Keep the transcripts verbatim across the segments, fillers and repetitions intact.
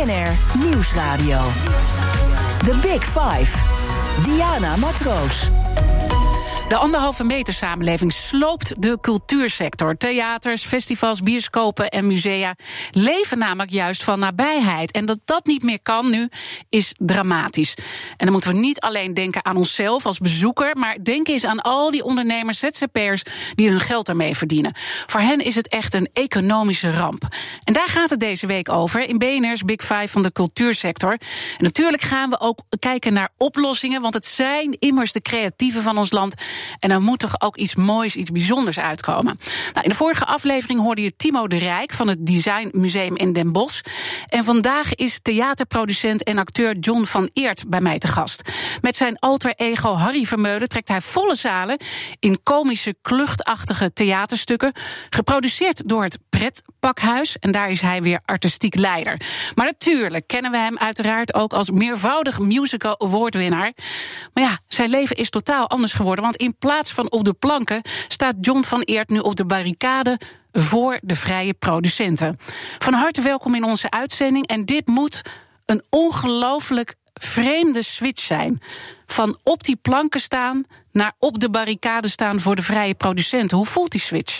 N R Nieuwsradio. The Big Five. Diana Matroos. De anderhalve meter samenleving sloopt de cultuursector. Theaters, festivals, bioscopen en musea leven namelijk juist van nabijheid. En dat dat niet meer kan nu, is dramatisch. En dan moeten we niet alleen denken aan onszelf als bezoeker, maar denk eens aan al die ondernemers, Z Z P'ers die hun geld ermee verdienen. Voor hen is het echt een economische ramp. En daar gaat het deze week over in B N R's Big Five van de cultuursector. En natuurlijk gaan we ook kijken naar oplossingen, want het zijn immers de creatieven van ons land. En dan moet toch ook iets moois, iets bijzonders uitkomen. Nou, in de vorige aflevering hoorde je Timo de Rijk van het Design Museum in Den Bosch. En vandaag is theaterproducent en acteur John van Eert bij mij te gast. Met zijn alter ego Harry Vermeulen trekt hij volle zalen in komische, kluchtachtige theaterstukken. Geproduceerd door het Pretpakhuis. En daar is hij weer artistiek leider. Maar natuurlijk kennen we hem uiteraard ook als meervoudig musical awardwinnaar. Maar ja, zijn leven is totaal anders geworden. Want in plaats van op de planken staat John van Eert nu op de barricade voor de vrije producenten. Van harte welkom in onze uitzending. En dit moet een ongelooflijk vreemde switch zijn. Van op die planken staan naar op de barricade staan voor de vrije producenten. Hoe voelt die switch?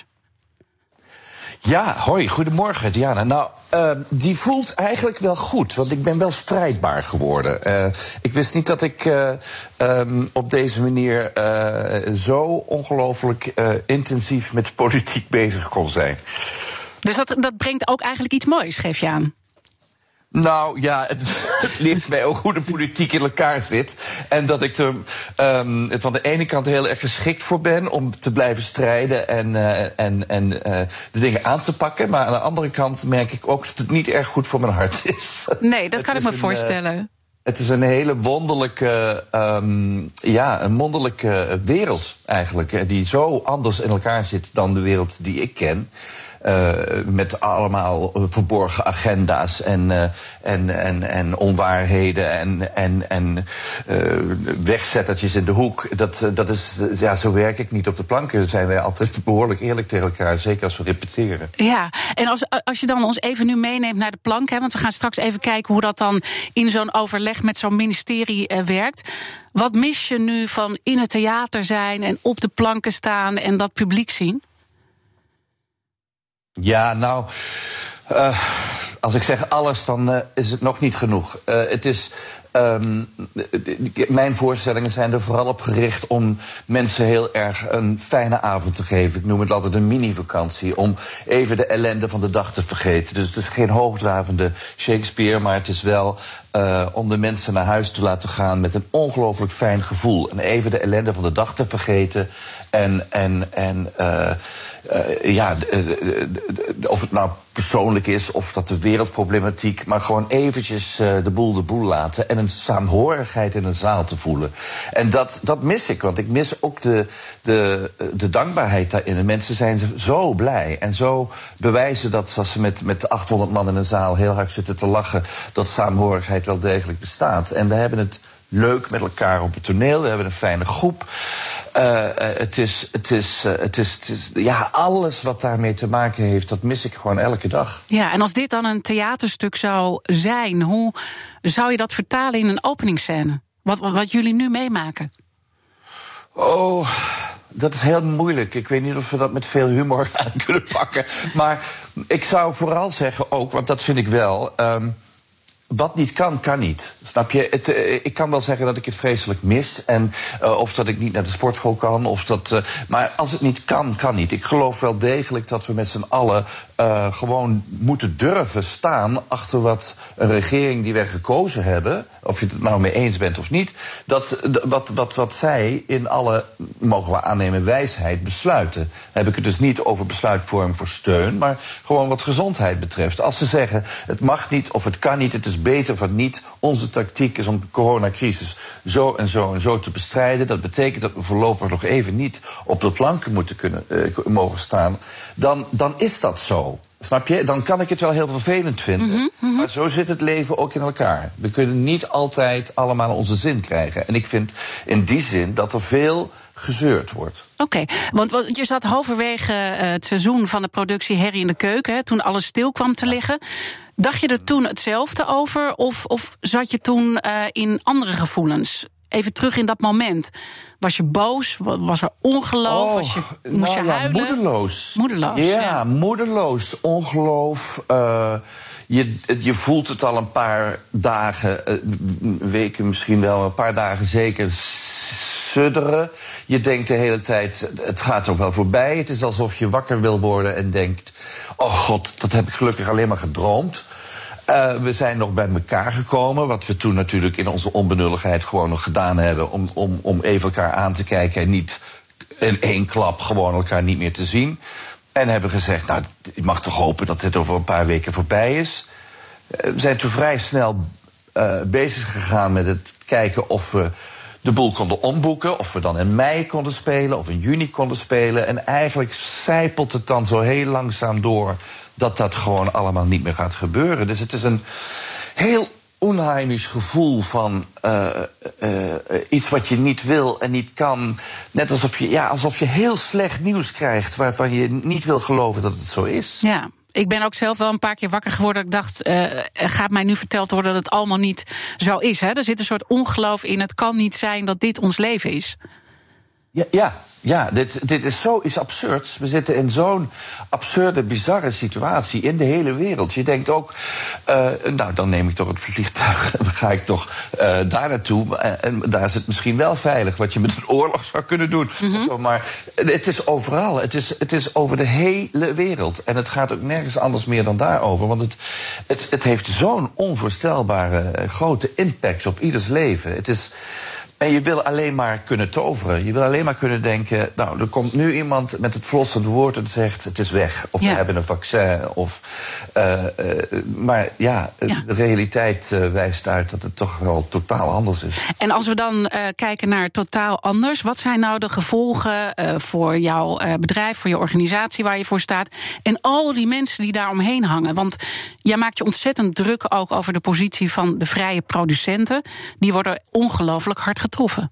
Ja, hoi, goedemorgen Diana. Nou, uh, die voelt eigenlijk wel goed, want ik ben wel strijdbaar geworden. Uh, ik wist niet dat ik uh, um, op deze manier uh, zo ongelooflijk uh, intensief met politiek bezig kon zijn. Dus dat, dat brengt ook eigenlijk iets moois, geef je aan? Nou ja, het, het leert mij ook hoe de politiek in elkaar zit. En dat ik er um, van de ene kant heel erg geschikt voor ben om te blijven strijden en, uh, en, en uh, de dingen aan te pakken. Maar aan de andere kant merk ik ook dat het niet erg goed voor mijn hart is. Nee, dat kan ik me een, voorstellen. Uh, Het is een hele wonderlijke, um, ja, een wonderlijke wereld eigenlijk. Die zo anders in elkaar zit dan de wereld die ik ken. Uh, met allemaal verborgen agenda's en, uh, en, en, en onwaarheden en, en, en uh, wegzettertjes in de hoek. Dat, dat is, ja, zo werk ik niet op de planken. Dan zijn wij altijd behoorlijk eerlijk tegen elkaar, zeker als we repeteren. Ja, en als, als je dan ons even nu meeneemt naar de plank, hè, want we gaan straks even kijken hoe dat dan in zo'n overleg met zo'n ministerie uh, werkt. Wat mis je nu van in het theater zijn en op de planken staan en dat publiek zien? Ja, nou, uh, als ik zeg alles, dan uh, is het nog niet genoeg. Uh, het is, um, mijn voorstellingen zijn er vooral op gericht om mensen heel erg een fijne avond te geven. Ik noem het altijd een mini-vakantie, om even de ellende van de dag te vergeten. Dus het is geen hoogdravende Shakespeare, maar het is wel uh, om de mensen naar huis te laten gaan met een ongelooflijk fijn gevoel. En even de ellende van de dag te vergeten en... en, en uh, Uh, ja, de, de, de, of het nou persoonlijk is of dat de wereldproblematiek, maar gewoon eventjes uh, de boel de boel laten en een saamhorigheid in een zaal te voelen. En dat, dat mis ik, want ik mis ook de, de, de dankbaarheid daarin. De mensen zijn zo blij en zo bewijzen dat als ze met, met achthonderd man in een zaal heel hard zitten te lachen, dat saamhorigheid wel degelijk bestaat. En we hebben het leuk met elkaar op het toneel, we hebben een fijne groep. Uh, uh, het, is, het, is, uh, het, is, het is, ja, alles wat daarmee te maken heeft, dat mis ik gewoon elke dag. Ja, en als dit dan een theaterstuk zou zijn, hoe zou je dat vertalen in een openingsscène? Wat, wat, wat jullie nu meemaken? Oh, dat is heel moeilijk. Ik weet niet of we dat met veel humor aan kunnen pakken. Maar ik zou vooral zeggen ook, want dat vind ik wel, Um, wat niet kan, kan niet. Snap je? Het, uh, ik kan wel zeggen dat ik het vreselijk mis. En, uh, of dat ik niet naar de sportschool kan. Of dat, uh, maar als het niet kan, kan niet. Ik geloof wel degelijk dat we met z'n allen uh, gewoon moeten durven staan achter wat een regering die wij gekozen hebben, of je het nou mee eens bent of niet, dat wat, wat, wat zij in alle, mogen we aannemen, wijsheid besluiten. Dan heb ik het dus niet over besluitvorming voor steun, maar gewoon wat gezondheid betreft. Als ze zeggen, het mag niet of het kan niet, het is beter van niet. Onze tactiek is om de coronacrisis zo en zo en zo te bestrijden. Dat betekent dat we voorlopig nog even niet op de planken moeten kunnen, uh, mogen staan. Dan, dan is dat zo. Snap je? Dan kan ik het wel heel vervelend vinden. Mm-hmm, mm-hmm. Maar zo zit het leven ook in elkaar. We kunnen niet altijd allemaal onze zin krijgen. En ik vind in die zin dat er veel gezeurd wordt. Oké, okay, want, want je zat halverwege uh, het seizoen van de productie Herrie in de Keuken, hè, toen alles stil kwam te liggen. Dacht je er toen hetzelfde over, of, of zat je toen uh, in andere gevoelens? Even terug in dat moment. Was je boos? Was er ongeloof? Oh, was je, moest nou je ja, huilen? Moedeloos. Moedeloos, ja. ja. moedeloos. Ongeloof. Uh, je, je voelt het al een paar dagen, uh, weken misschien wel, een paar dagen zeker sudderen. Je denkt de hele tijd, het gaat ook wel voorbij. Het is alsof je wakker wil worden en denkt, oh god, dat heb ik gelukkig alleen maar gedroomd. Uh, we zijn nog bij elkaar gekomen, wat we toen natuurlijk in onze onbenulligheid gewoon nog gedaan hebben, om, om, om even elkaar aan te kijken en niet in één klap gewoon elkaar niet meer te zien. En hebben gezegd, nou, ik mag toch hopen dat dit over een paar weken voorbij is. Uh, we zijn toen vrij snel uh, bezig gegaan met het kijken of we de boel konden omboeken, of we dan in mei konden spelen of in juni konden spelen. En eigenlijk sijpelt het dan zo heel langzaam door dat dat gewoon allemaal niet meer gaat gebeuren. Dus het is een heel onheimisch gevoel van uh, uh, iets wat je niet wil en niet kan. Net alsof je, ja, alsof je heel slecht nieuws krijgt waarvan je niet wil geloven dat het zo is. Ja. Ik ben ook zelf wel een paar keer wakker geworden. Ik dacht, uh, gaat mij nu verteld worden dat het allemaal niet zo is. Hè? Er zit een soort ongeloof in. Het kan niet zijn dat dit ons leven is. Ja, ja, ja dit, dit is zoiets absurds. We zitten in zo'n absurde, bizarre situatie in de hele wereld. Je denkt ook, uh, nou, dan neem ik toch het vliegtuig en dan ga ik toch uh, daar naartoe. En, en daar is het misschien wel veilig, wat je met een oorlog zou kunnen doen. Mm-hmm. Zo, maar het is overal. Het is, het is over de hele wereld. En het gaat ook nergens anders meer dan daarover. Want het, het, het heeft zo'n onvoorstelbare grote impact op ieders leven. Het is... En je wil alleen maar kunnen toveren. Je wil alleen maar kunnen denken, nou, er komt nu iemand met het verlossende woord en zegt, het is weg. Of ja. we hebben een vaccin. Of, uh, uh, maar ja, ja, de realiteit uh, wijst uit dat het toch wel totaal anders is. En als we dan uh, kijken naar totaal anders, wat zijn nou de gevolgen uh, voor jouw uh, bedrijf, voor je organisatie waar je voor staat, en al die mensen die daar omheen hangen? Want jij maakt je ontzettend druk ook over de positie van de vrije producenten. Die worden ongelooflijk hard getroffen.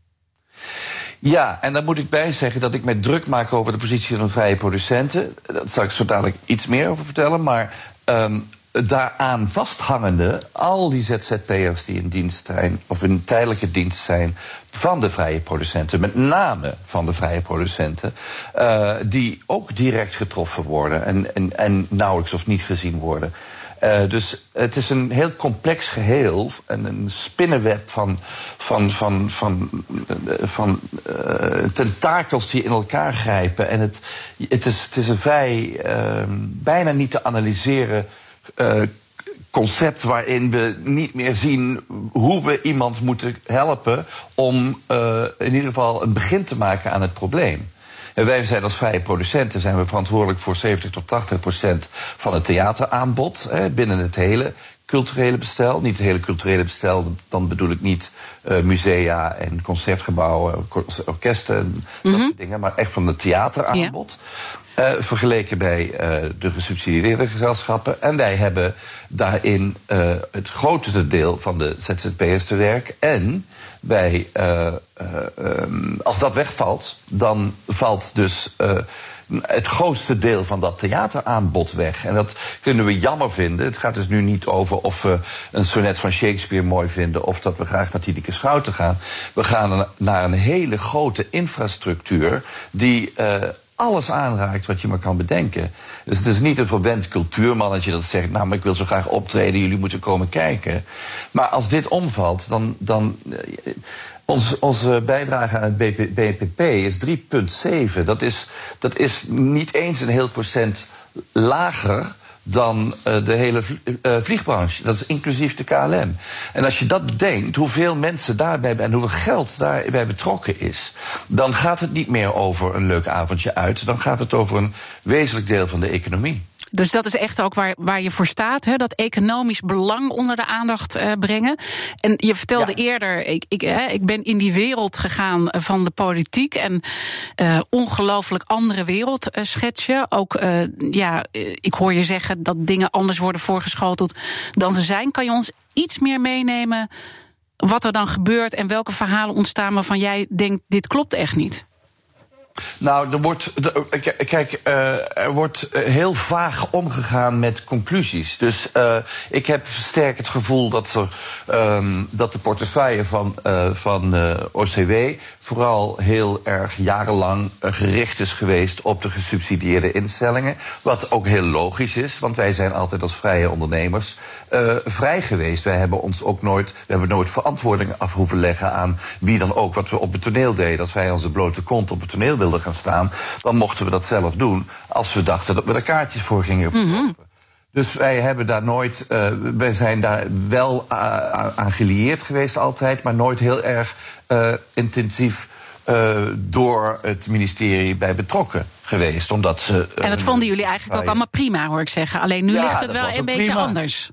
Ja, en daar moet ik bij zeggen dat ik mij druk maak over de positie van de vrije producenten. Daar zal ik zo dadelijk iets meer over vertellen. Maar um, daaraan vasthangende, al die Z Z P'ers die in dienst zijn, of in tijdelijke dienst zijn van de vrije producenten, met name van de vrije producenten, uh, die ook direct getroffen worden en, en, en nauwelijks of niet gezien worden. Uh, dus het is een heel complex geheel, en een spinnenweb van, van, van, van, van uh, tentakels die in elkaar grijpen. En het, het, is, het is een vrij uh, bijna niet te analyseren uh, concept waarin we niet meer zien hoe we iemand moeten helpen om uh, in ieder geval een begin te maken aan het probleem. En wij zijn als vrije producenten zijn we verantwoordelijk voor zeventig tot tachtig procent van het theateraanbod, hè, binnen het hele culturele bestel. Niet het hele culturele bestel, dan bedoel ik niet uh, musea en concertgebouwen, orkesten en mm-hmm. dat soort dingen, maar echt van het theateraanbod. Ja. Uh, vergeleken bij uh, de gesubsidieerde gezelschappen. En wij hebben daarin uh, het grootste deel van de Z Z P'ers te werk. En wij, uh, uh, um, als dat wegvalt, dan valt dus uh, het grootste deel van dat theateraanbod weg. En dat kunnen we jammer vinden. Het gaat dus nu niet over of we een sonnet van Shakespeare mooi vinden of dat we graag naar Tineke Schouten gaan. We gaan naar een hele grote infrastructuur die uh, alles aanraakt wat je maar kan bedenken. Dus het is niet een verwend cultuurmannetje dat zegt, nou, maar ik wil zo graag optreden, jullie moeten komen kijken. Maar als dit omvalt, dan... dan Ons, onze bijdrage aan het B P P is drie komma zeven. Dat is, dat is niet eens een heel procent lager dan uh, de hele uh, vliegbranche. Dat is inclusief de K L M. En als je dat bedenkt, hoeveel mensen daarbij en hoeveel geld daarbij betrokken is, dan gaat het niet meer over een leuk avondje uit. Dan gaat het over een wezenlijk deel van de economie. Dus dat is echt ook waar, waar je voor staat, hè? Dat economisch belang onder de aandacht uh, brengen. En je vertelde ja. eerder, ik, ik, hè, ik ben in die wereld gegaan van de politiek en uh, ongelooflijk andere wereld uh, schets je. Ook, uh, ja, ik hoor je zeggen dat dingen anders worden voorgeschoteld dan ze zijn. Kan je ons iets meer meenemen wat er dan gebeurt en welke verhalen ontstaan waarvan jij denkt, dit klopt echt niet? Nou, er wordt, kijk, uh, er wordt heel vaag omgegaan met conclusies. Dus uh, ik heb sterk het gevoel dat, er, um, dat de portefeuille van, uh, van uh, O C W vooral heel erg jarenlang uh, gericht is geweest op de gesubsidieerde instellingen. Wat ook heel logisch is, want wij zijn altijd als vrije ondernemers uh, vrij geweest. Wij hebben ons ook nooit, we hebben nooit verantwoording af hoeven leggen aan wie dan ook. Wat we op het toneel deden, als wij onze blote kont op het toneel wilden gaan staan, dan mochten we dat zelf doen als we dachten dat we er kaartjes voor gingen verkopen. Mm-hmm. Dus wij hebben daar nooit, uh, wij zijn daar wel uh, aan gelieerd geweest altijd, maar nooit heel erg uh, intensief uh, door het ministerie bij betrokken geweest. Omdat ze, uh, en dat vonden jullie eigenlijk ook allemaal prima, hoor ik zeggen. Alleen nu ja, ligt het wel een beetje prima. anders.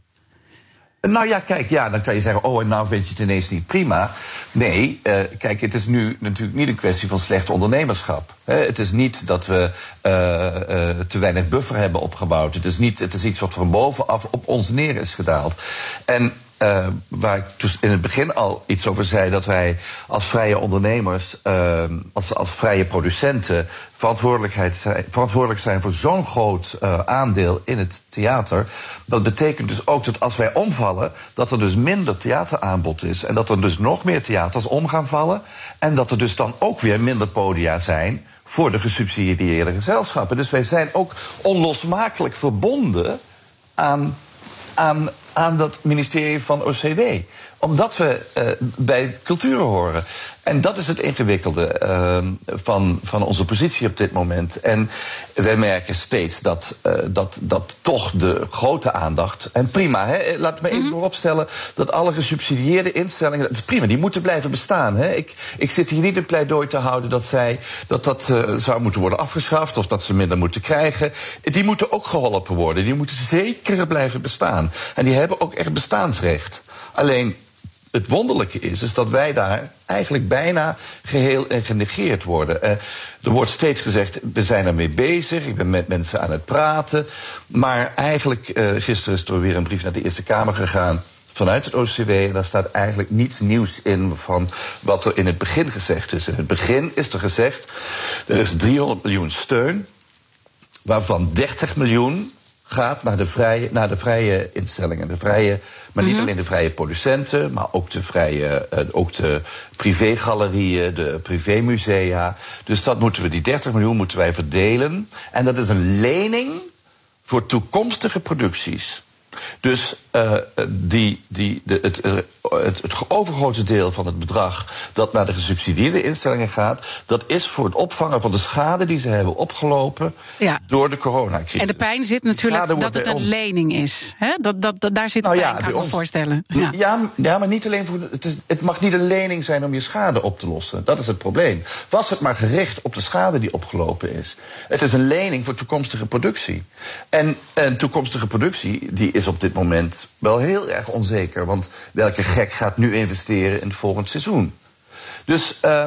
Nou ja, kijk, ja, dan kan je zeggen, oh, en nou vind je het ineens niet prima. Nee, uh, kijk, het is nu natuurlijk niet een kwestie van slecht ondernemerschap. He, het is niet dat we uh, uh, te weinig buffer hebben opgebouwd. Het is, niet, het is iets wat van bovenaf op ons neer is gedaald. En Uh, waar ik dus in het begin al iets over zei, dat wij als vrije ondernemers, uh, als, als vrije producenten verantwoordelijkheid zijn, verantwoordelijk zijn voor zo'n groot uh, aandeel in het theater. Dat betekent dus ook dat als wij omvallen, dat er dus minder theateraanbod is. En dat er dus nog meer theaters om gaan vallen. En dat er dus dan ook weer minder podia zijn voor de gesubsidieerde gezelschappen. Dus wij zijn ook onlosmakelijk verbonden aan, aan, aan dat ministerie van O C W. Omdat we uh, bij cultuur horen. En dat is het ingewikkelde uh, van, van onze positie op dit moment. En wij merken steeds dat, uh, dat, dat toch de grote aandacht... En prima, hè, laat me even mm-hmm. vooropstellen dat alle gesubsidieerde instellingen... Prima, die moeten blijven bestaan. Hè. Ik, ik zit hier niet een pleidooi te houden dat zij, dat, dat uh, zou moeten worden afgeschaft... of dat ze minder moeten krijgen. Die moeten ook geholpen worden. Die moeten zeker blijven bestaan. En die hebben ook echt bestaansrecht. Alleen... Het wonderlijke is, is dat wij daar eigenlijk bijna geheel en genegeerd worden. Uh, er wordt steeds gezegd, we zijn ermee bezig, ik ben met mensen aan het praten. Maar eigenlijk, uh, gisteren is er weer een brief naar de Eerste Kamer gegaan vanuit het O C W. En daar staat eigenlijk niets nieuws in van wat er in het begin gezegd is. In het begin is er gezegd, er is driehonderd miljoen steun, waarvan dertig miljoen... gaat naar de vrije, naar de vrije instellingen. De vrije, maar niet mm-hmm. alleen de vrije producenten, maar ook de vrije, uh, ook de privégalerieën, de privémusea. Dus dat moeten we, die dertig miljoen moeten wij verdelen. En dat is een lening voor toekomstige producties. Dus uh, die, die, de, het, het, het overgrote deel van het bedrag dat naar de gesubsidieerde instellingen gaat, dat is voor het opvangen van de schade die ze hebben opgelopen ja. door de coronacrisis. En de pijn zit natuurlijk dat het een ons... lening is. Hè? Dat, dat, dat, daar zit de nou, pijn, ja, kan ik me voorstellen. Ja. Ja, ja, maar niet alleen voor. De, het, is, het mag niet een lening zijn om je schade op te lossen. Dat is het probleem. Was het maar gericht op de schade die opgelopen is. Het is een lening voor toekomstige productie. En, en toekomstige productie die is op dit moment wel heel erg onzeker. Want welke gek gaat nu investeren in het volgend seizoen? Dus uh,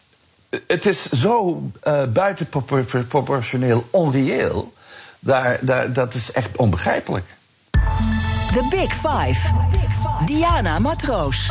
het is zo uh, buitenproportioneel onreëel. Daar, daar, dat is echt onbegrijpelijk. The Big Five. Diana Matroos.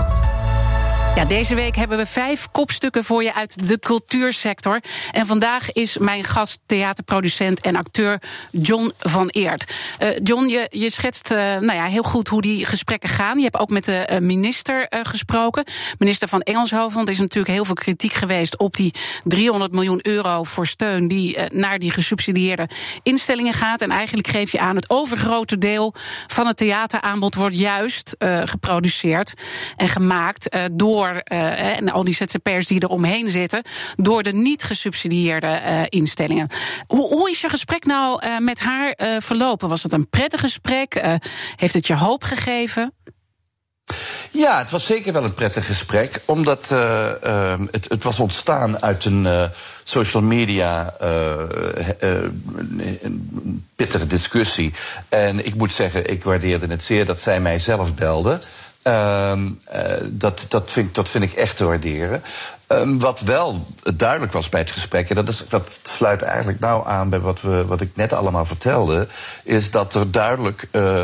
Ja, deze week hebben we vijf kopstukken voor je uit de cultuursector. En vandaag is mijn gast theaterproducent en acteur John van Eert. Uh, John, je, je schetst uh, nou ja, heel goed hoe die gesprekken gaan. Je hebt ook met de uh, minister uh, gesproken. Minister van Engelshoven. Want er is natuurlijk heel veel kritiek geweest op die driehonderd miljoen euro voor steun die uh, naar die gesubsidieerde instellingen gaat. En eigenlijk geef je aan, het overgrote deel van het theateraanbod wordt juist uh, geproduceerd en gemaakt uh, door Uh, en al die Z Z P'ers die er omheen zitten, door de niet gesubsidieerde uh, instellingen. Hoe, hoe is je gesprek nou uh, met haar uh, verlopen? Was het een prettig gesprek? Uh, heeft het je hoop gegeven? Ja, het was zeker wel een prettig gesprek, omdat uh, uh, het, het was ontstaan uit een uh, social media uh, uh, een pittige discussie. En ik moet zeggen, ik waardeerde het zeer dat zij mij zelf belde. Uh, uh, dat, dat, vind, dat vind ik echt te waarderen. Uh, wat wel duidelijk was bij het gesprek, en dat, is, dat sluit eigenlijk nou aan bij wat, we, wat ik net allemaal vertelde, is dat er duidelijk uh,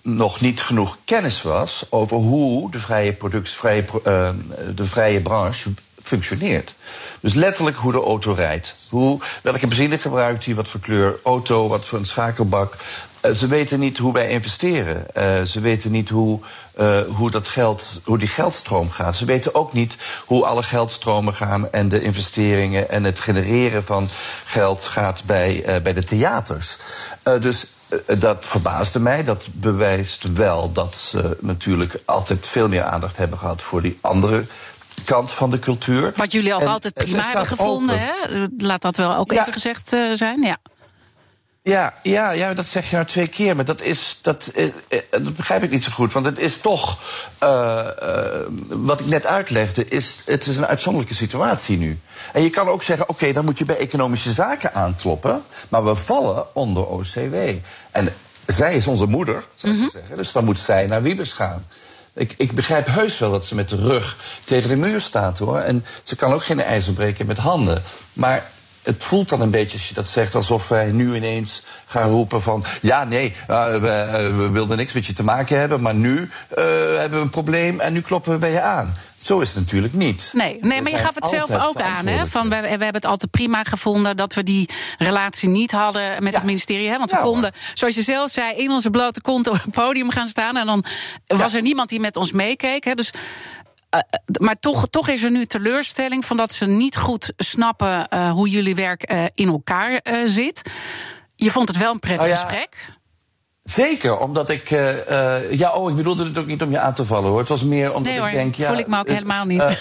nog niet genoeg kennis was over hoe de vrije, product, vrije, uh, de vrije branche functioneert. Dus letterlijk hoe de auto rijdt. Hoe, welke benzine gebruikt hij, wat voor kleur auto, wat voor een schakelbak. Uh, ze weten niet hoe wij investeren. Uh, ze weten niet hoe, uh, hoe, dat geld, hoe die geldstroom gaat. Ze weten ook niet hoe alle geldstromen gaan en de investeringen en het genereren van geld gaat bij, uh, bij de theaters. Uh, dus uh, dat verbaasde mij. Dat bewijst wel dat ze natuurlijk altijd veel meer aandacht hebben gehad voor die andere kant van de cultuur. Wat jullie ook en, altijd prima hebben gevonden, hè? Laat dat wel ook ja. even gezegd uh, zijn, ja. Ja, ja, ja, dat zeg je nou twee keer, maar dat is dat, uh, uh, dat begrijp ik niet zo goed. Want het is toch, uh, uh, wat ik net uitlegde, is, het is een uitzonderlijke situatie nu. En je kan ook zeggen, oké, okay, dan moet je bij economische zaken aankloppen, maar we vallen onder O C W. En zij is onze moeder, zou ik mm-hmm. zeggen, dus dan moet zij naar Wiebes gaan. Ik, ik begrijp heus wel dat ze met de rug tegen de muur staat, hoor. En ze kan ook geen ijzer breken met handen. Maar het voelt dan een beetje, als je dat zegt, alsof wij nu ineens gaan roepen van, ja, nee, uh, we, uh, we wilden niks met je te maken hebben, maar nu uh, hebben we een probleem en nu kloppen we bij je aan. Zo is het natuurlijk niet. Nee, nee maar je gaf het zelf ook aan, hè? Van, we, we hebben het altijd prima gevonden dat we die relatie niet hadden met ja. het ministerie. Hè? Want we ja, konden, hoor. zoals je zelf zei, in onze blote kont op het podium gaan staan. En dan ja. was er niemand die met ons meekeek. Hè? Dus, uh, maar toch, toch is er nu teleurstelling van dat ze niet goed snappen uh, hoe jullie werk uh, in elkaar uh, zit. Je vond het wel een prettig oh, ja. gesprek. Zeker, omdat ik... Uh, uh, ja, oh, ik bedoelde het ook niet om je aan te vallen, hoor. Het was meer omdat nee, hoor, ik denk... ja, voel ik me ook uh, helemaal niet. Uh,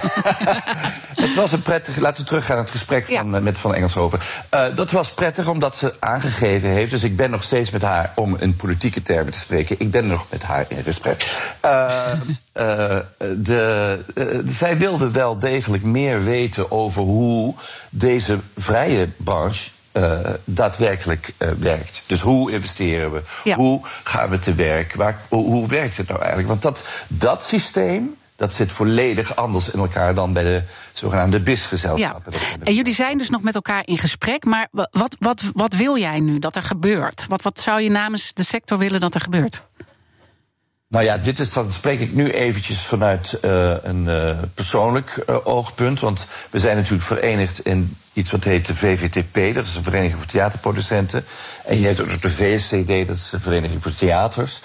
het was een prettig... Laten we teruggaan naar het gesprek van, ja. uh, met Van Engelshoven. Uh, dat was prettig omdat ze aangegeven heeft... dus ik ben nog steeds met haar, om in politieke termen te spreken... ik ben nog met haar in gesprek. Uh, uh, de, uh, zij wilde wel degelijk meer weten over hoe deze vrije branche... Uh, daadwerkelijk uh, werkt. Dus hoe investeren we? Ja. Hoe gaan we te werk? Waar, hoe, hoe werkt het nou eigenlijk? Want dat, dat systeem, dat zit volledig anders in elkaar dan bij de zogenaamde B I S-gezelschappen. Ja. En jullie zijn dus nog met elkaar in gesprek, maar wat, wat, wat wil jij nu dat er gebeurt? Wat, wat zou je namens de sector willen dat er gebeurt? Nou ja, dit is, dan spreek ik nu eventjes vanuit uh, een uh, persoonlijk uh, oogpunt. Want we zijn natuurlijk verenigd in iets wat heet de V V T P. Dat is een vereniging voor theaterproducenten. En je hebt ook de V S C D, dat is een vereniging voor theaters.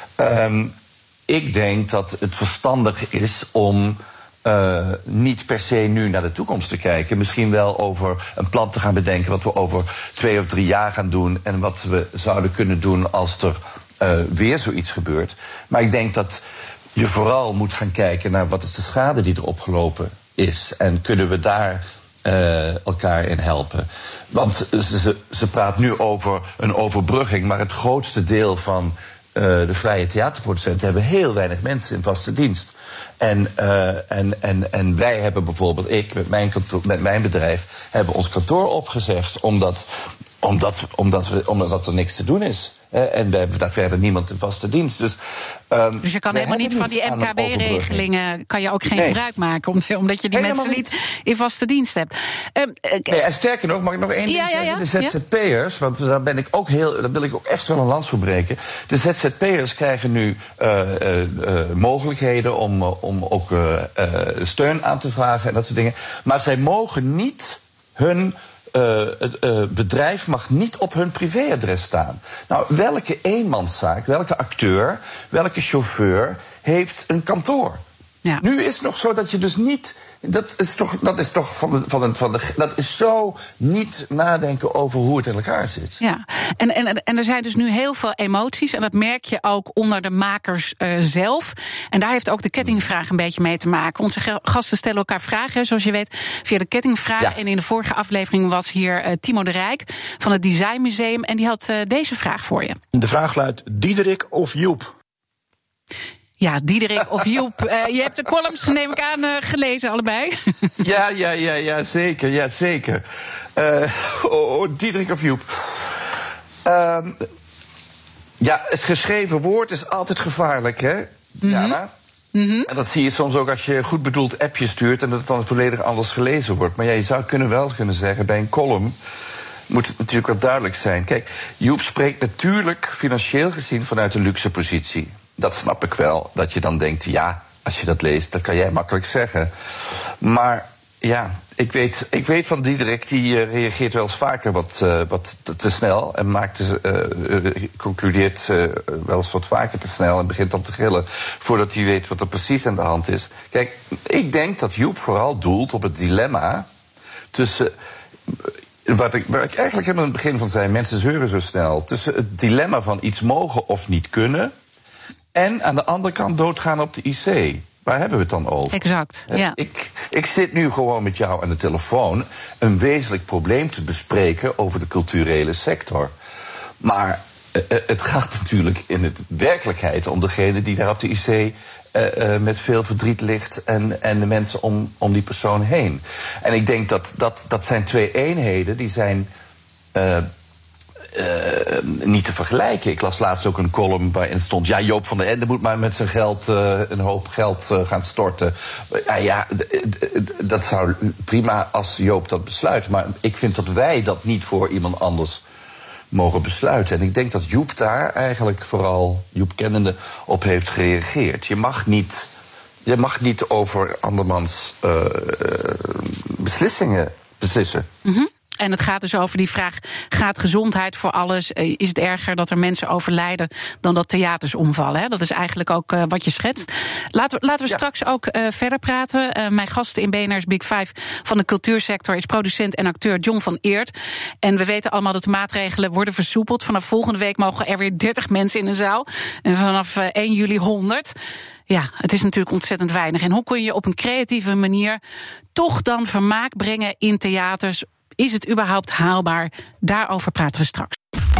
Um, ik denk dat het verstandig is om uh, niet per se nu naar de toekomst te kijken. Misschien wel over een plan te gaan bedenken wat we over twee of drie jaar gaan doen. En wat we zouden kunnen doen als er Uh, weer zoiets gebeurt. Maar ik denk dat je vooral moet gaan kijken naar wat is de schade die er opgelopen is. En kunnen we daar uh, elkaar in helpen. Want ze, ze praat nu over een overbrugging, maar het grootste deel van uh, de vrije theaterproducenten hebben heel weinig mensen in vaste dienst. En, uh, en, en, en wij hebben bijvoorbeeld, ik met mijn, kantoor, met mijn bedrijf, hebben ons kantoor opgezegd omdat, omdat, omdat, we, omdat er niks te doen is. Uh, en we hebben daar verder niemand in vaste dienst. Dus, um, dus je kan helemaal niet van die M K B-regelingen... kan je ook geen nee. gebruik maken, omdat je die helemaal mensen niet. niet in vaste dienst hebt. Um, uh, nee, en sterker nog, mag ik nog één ding ja, zeggen? Ja, ja. De Z Z P'ers, want daar ben ik ook heel, daar wil ik ook echt wel een lans voor breken. De Z Z P'ers krijgen nu uh, uh, uh, mogelijkheden om, uh, om ook uh, uh, steun aan te vragen en dat soort dingen. Maar zij mogen niet hun... Uh, het uh, bedrijf mag niet op hun privéadres staan. Nou, welke eenmanszaak, welke acteur, welke chauffeur heeft een kantoor? Ja. Nu is het nog zo dat je dus niet... Dat is toch, dat is toch van de, van de, van de, dat is zo niet nadenken over hoe het in elkaar zit. Ja, en, en, en er zijn dus nu heel veel emoties. En dat merk je ook onder de makers uh, zelf. En daar heeft ook de kettingvraag een beetje mee te maken. Onze gasten stellen elkaar vragen, zoals je weet, via de kettingvraag. Ja. En in de vorige aflevering was hier uh, Timo de Rijk van het Design Museum. En die had uh, deze vraag voor je. De vraag luidt, Diederik of Joep? Ja, Diederik of Joep. Uh, je hebt de columns, neem ik aan, uh, gelezen, allebei. Ja, ja, ja, ja, zeker, ja, zeker. Uh, oh, oh, Diederik of Joep. Uh, ja, het geschreven woord is altijd gevaarlijk, hè, Jana? Mm-hmm. Mm-hmm. En dat zie je soms ook als je goed bedoeld appje stuurt en dat het dan volledig anders gelezen wordt. Maar ja, je zou kunnen wel kunnen zeggen bij een column... moet het natuurlijk wel duidelijk zijn. Kijk, Joep spreekt natuurlijk financieel gezien vanuit een luxe positie. Dat snap ik wel, dat je dan denkt, ja, als je dat leest, dat kan jij makkelijk zeggen. Maar ja, ik weet, ik weet van Diederik, die uh, reageert wel eens vaker wat, uh, wat te, te snel. En maakt uh, uh, concludeert uh, wel eens wat vaker te snel en begint dan te gillen voordat hij weet wat er precies aan de hand is. Kijk, ik denk dat Joep vooral doelt op het dilemma tussen, wat ik, waar ik eigenlijk helemaal in het begin van zei, mensen zeuren zo snel, tussen het dilemma van iets mogen of niet kunnen en aan de andere kant doodgaan op de I C. Waar hebben we het dan over? Exact, ja. Ik, ik zit nu gewoon met jou aan de telefoon een wezenlijk probleem te bespreken over de culturele sector. Maar uh, het gaat natuurlijk in de werkelijkheid om degene die daar op de I C uh, uh, met veel verdriet ligt en, en de mensen om, om die persoon heen. En ik denk dat dat, dat zijn twee eenheden die zijn Uh, Uh, niet te vergelijken. Ik las laatst ook een column waarin stond, ja, Joop van der Ende moet maar met zijn geld uh, een hoop geld uh, gaan storten. Uh, ja, d- d- dat zou prima als Joop dat besluit. Maar ik vind dat wij dat niet voor iemand anders mogen besluiten. En ik denk dat Joep daar eigenlijk vooral, Joep kennende, op heeft gereageerd. Je mag niet, je mag niet over andermans uh, beslissingen beslissen. Mm-hmm. En het gaat dus over die vraag, gaat gezondheid voor alles? Is het erger dat er mensen overlijden dan dat theaters omvallen? Hè? Dat is eigenlijk ook uh, wat je schetst. Laten we, laten we ja. straks ook uh, verder praten. Uh, mijn gast in B N R's Big Five van de cultuursector is producent en acteur John van Eert. En we weten allemaal dat de maatregelen worden versoepeld. Vanaf volgende week mogen er weer dertig mensen in een zaal. En vanaf uh, één juli honderd. Ja, het is natuurlijk ontzettend weinig. En hoe kun je op een creatieve manier toch dan vermaak brengen in theaters? Is het überhaupt haalbaar? Daarover praten we straks.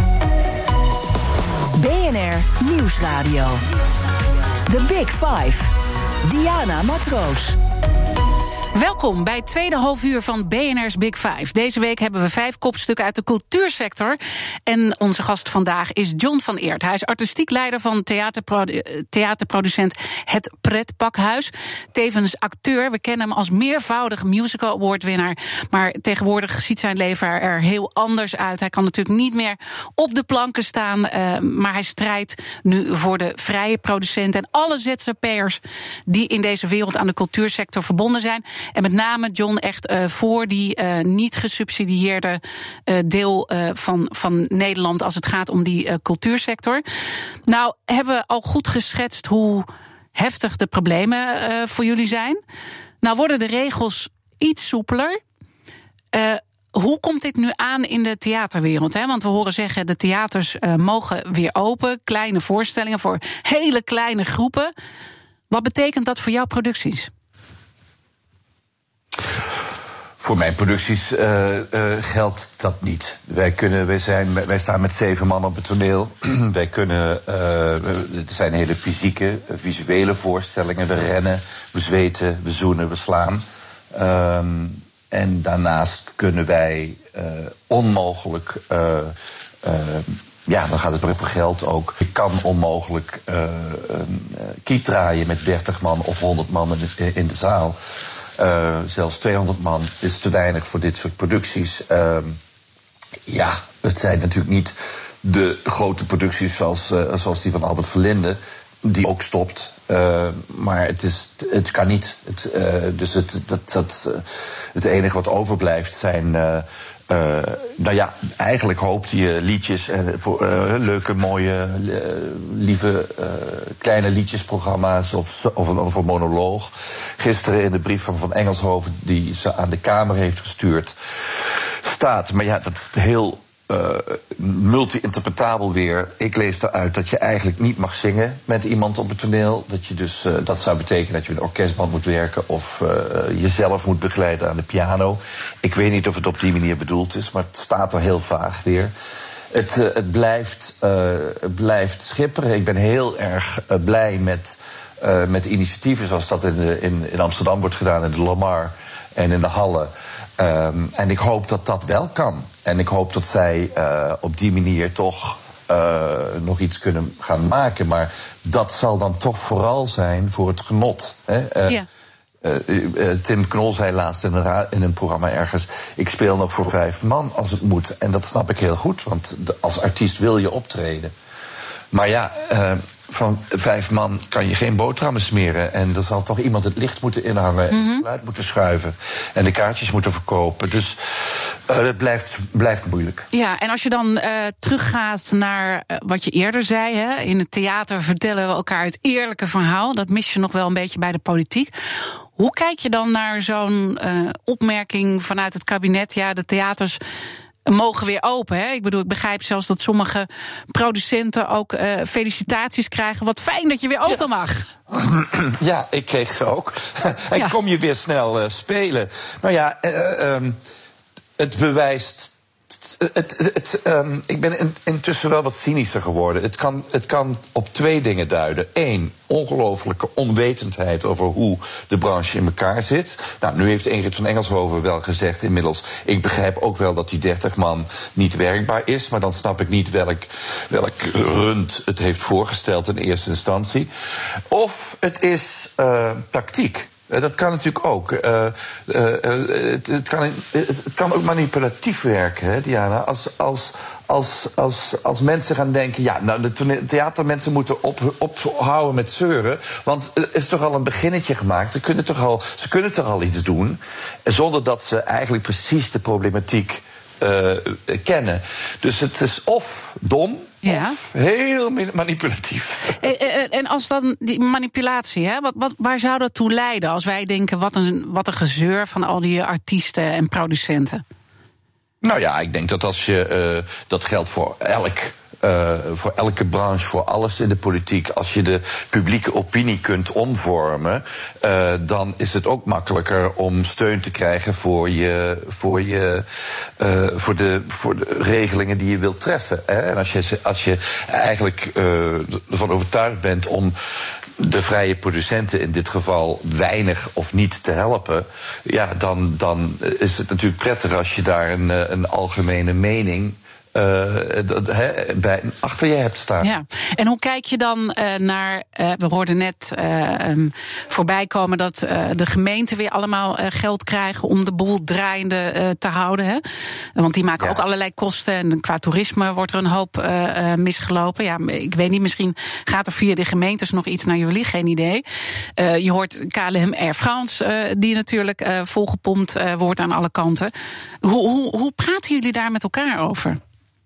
B N R Nieuwsradio. The Big Five. Diana Matroos. Welkom bij het tweede halfuur van B N R's Big Five. Deze week hebben we vijf kopstukken uit de cultuursector. En onze gast vandaag is John van Eert. Hij is artistiek leider van theaterprodu- theaterproducent Het Pretpakhuis. Tevens acteur. We kennen hem als meervoudig musical award winnaar. Maar tegenwoordig ziet zijn leven er heel anders uit. Hij kan natuurlijk niet meer op de planken staan. Uh, maar hij strijdt nu voor de vrije producenten en alle Z Z P'ers die in deze wereld aan de cultuursector verbonden zijn. En met name, John, echt uh, voor die uh, niet gesubsidieerde uh, deel uh, van, van Nederland als het gaat om die uh, cultuursector. Nou, hebben we al goed geschetst hoe heftig de problemen uh, voor jullie zijn. Nou worden de regels iets soepeler. Uh, Hoe komt dit nu aan in de theaterwereld? Hè? Want we horen zeggen, de theaters uh, mogen weer open. Kleine voorstellingen voor hele kleine groepen. Wat betekent dat voor jouw producties? Voor mijn producties uh, uh, geldt dat niet. Wij, kunnen, wij, zijn, wij staan met zeven man op het toneel. Wij kunnen, uh, het zijn hele fysieke, visuele voorstellingen. We rennen, we zweten, we zoenen, we slaan. Um, en daarnaast kunnen wij uh, onmogelijk, uh, uh, ja, dan gaat het over geld ook. Je kan onmogelijk uh, een uh, kiet draaien met dertig man of honderd man in de, in de zaal. Uh, zelfs tweehonderd man is te weinig voor dit soort producties. Uh, ja, het zijn natuurlijk niet de grote producties zoals, uh, zoals die van Albert Verlinde, die ook stopt. Uh, maar het, is, het kan niet. Het, uh, dus het, dat, dat, uh, het enige wat overblijft zijn Uh, Uh, nou ja, eigenlijk hoopte je liedjes en uh, leuke, mooie, uh, lieve, uh, kleine liedjesprogramma's of, of, een, of een monoloog. Gisteren in de brief van Van Engelshoven die ze aan de Kamer heeft gestuurd staat. Maar ja, dat is heel uh, multi-interpretabel weer. Ik lees eruit dat je eigenlijk niet mag zingen met iemand op het toneel. Dat je dus, uh, dat zou betekenen dat je met een orkestband moet werken of uh, jezelf moet begeleiden aan de piano. Ik weet niet of het op die manier bedoeld is, maar het staat er heel vaag weer. Het, uh, het, blijft, uh, het blijft schipperen. Ik ben heel erg uh, blij met, uh, met initiatieven zoals dat in, de, in, in Amsterdam wordt gedaan, in de Lamar en in de Halle. Um, en ik hoop dat dat wel kan. En ik hoop dat zij uh, op die manier toch uh, nog iets kunnen gaan maken. Maar dat zal dan toch vooral zijn voor het genot. Hè? Uh, ja. Uh, uh, Tim Knol zei laatst in een, ra- in een programma ergens... ik speel nog voor vijf man als het moet. En dat snap ik heel goed, want de, als artiest wil je optreden. Maar ja, uh, van vijf man kan je geen boterhammen smeren. En er zal toch iemand het licht moeten inhangen... en het geluid moeten schuiven en de kaartjes moeten verkopen. Dus uh, het blijft, blijft moeilijk. Ja, en als je dan uh, teruggaat naar uh, wat je eerder zei... Hè, in het theater vertellen we elkaar het eerlijke verhaal. Dat mis je nog wel een beetje bij de politiek. Hoe kijk je dan naar zo'n uh, opmerking vanuit het kabinet? Ja, de theaters mogen weer open. Hè? Ik bedoel, ik begrijp zelfs dat sommige producenten ook uh, felicitaties krijgen. Wat fijn dat je weer open mag. Ja, ik kreeg ze ook. En ja. Kom je weer snel uh, spelen. Nou ja, uh, um, het bewijst... Het, het, het, um, ik ben in, intussen wel wat cynischer geworden. Het kan, het kan op twee dingen duiden. Eén, ongelofelijke onwetendheid over hoe de branche in elkaar zit. Nou, nu heeft Ingrid van Engelshoven wel gezegd inmiddels... ik begrijp ook wel dat die dertig man niet werkbaar is... maar dan snap ik niet welk, welk rund het heeft voorgesteld in eerste instantie. Of het is uh, tactiek. Uh, dat kan natuurlijk ook. Uh, uh, uh, het, het, kan, het, het kan ook manipulatief werken, hè, Diana. Als, als, als, als, als mensen gaan denken... ja, nou, de theatermensen moeten op, ophouden met zeuren... want er is toch al een beginnetje gemaakt. Ze kunnen toch al, ze kunnen toch al iets doen... zonder dat ze eigenlijk precies de problematiek uh, kennen. Dus het is of dom... Ja. Of heel manipulatief. En, en als dan die manipulatie, hè, wat, wat, waar zou dat toe leiden? Als wij denken, wat een, wat een gezeur van al die artiesten en producenten. Nou ja, ik denk dat als je... Uh, dat geldt voor elk... Uh, voor elke branche, voor alles in de politiek... als je de publieke opinie kunt omvormen... Uh, dan is het ook makkelijker om steun te krijgen... voor, je, voor, je, uh, voor, de, voor de regelingen die je wilt treffen. Hè? En als je, als je eigenlijk uh, ervan overtuigd bent om... de vrije producenten in dit geval weinig of niet te helpen... ja, dan, dan is het natuurlijk prettiger als je daar een, een algemene mening... Uh, dat, he, bij, achter je hebt staan. Ja. En hoe kijk je dan uh, naar... Uh, we hoorden net uh, um, voorbij komen dat uh, de gemeenten weer allemaal uh, geld krijgen... om de boel draaiende uh, te houden. Hè? Want die maken ja. ook allerlei kosten. En qua toerisme wordt er een hoop uh, uh, misgelopen. Ja, ik weet niet, misschien gaat er via de gemeentes nog iets naar jullie. Geen idee. Uh, je hoort K L M Air France, uh, die natuurlijk uh, volgepompt uh, wordt aan alle kanten. Hoe, hoe, hoe praten jullie daar met elkaar over?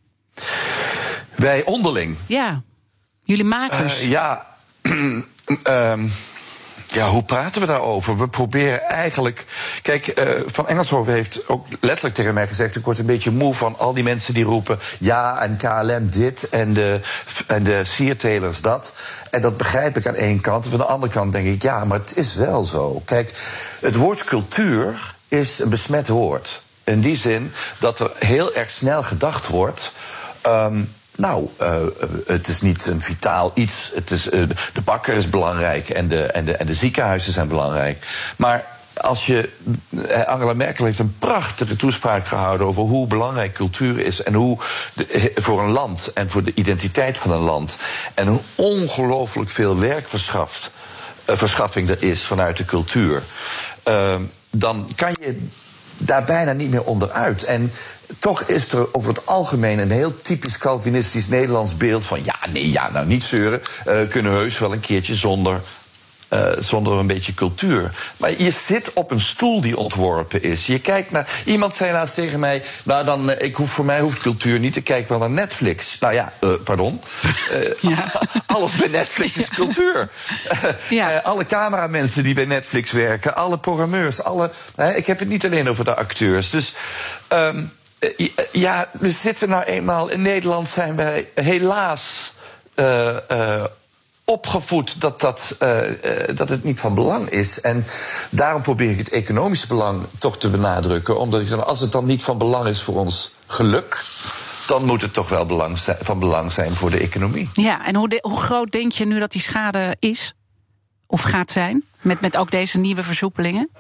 Wij onderling? Ja, jullie makers. Uh, ja, um, ja, hoe praten we daarover? We proberen eigenlijk... Kijk, uh, Van Engelshoven heeft ook letterlijk tegen mij gezegd... ik word een beetje moe van al die mensen die roepen... ja, en K L M dit en de, en de siertelers dat. En dat begrijp ik aan één kant. En van de andere kant denk ik, ja, maar het is wel zo. Kijk, het woord cultuur is een besmet woord. In die zin dat er heel erg snel gedacht wordt... Um, nou, uh, het is niet een vitaal iets. Het is, uh, de bakker is belangrijk en de, en, de, en de ziekenhuizen zijn belangrijk. Maar als je... Angela Merkel heeft een prachtige toespraak gehouden... over hoe belangrijk cultuur is... en hoe de, voor een land en voor de identiteit van een land... en hoe ongelooflijk veel werkverschaft, uh, verschaffing er is vanuit de cultuur... Uh, dan kan je daar bijna niet meer onderuit. En toch is er over het algemeen een heel typisch Calvinistisch Nederlands beeld van... ja, nee, ja, nou niet zeuren, uh, kunnen heus wel een keertje zonder... Uh, zonder een beetje cultuur. Maar je zit op een stoel die ontworpen is. Je kijkt naar... Iemand zei laatst tegen mij... nou, dan, uh, ik hoef, voor mij hoeft cultuur niet. Ik kijk wel naar Netflix. Nou ja, uh, pardon. Uh, ja. Alles bij Netflix is cultuur. Ja. Uh, alle cameramensen die bij Netflix werken... alle programmeurs, alle... Uh, ik heb het niet alleen over de acteurs. Dus... Um, uh, ja, we zitten nou eenmaal... In Nederland zijn wij helaas... Uh, uh, opgevoed dat, dat, uh, uh, dat het niet van belang is. En daarom probeer ik het economische belang toch te benadrukken. Omdat ik zeg, als het dan niet van belang is voor ons geluk... dan moet het toch wel belang zijn, van belang zijn voor de economie. Ja, en hoe, de, hoe groot denk je nu dat die schade is? Of gaat zijn? Met, met ook deze nieuwe versoepelingen?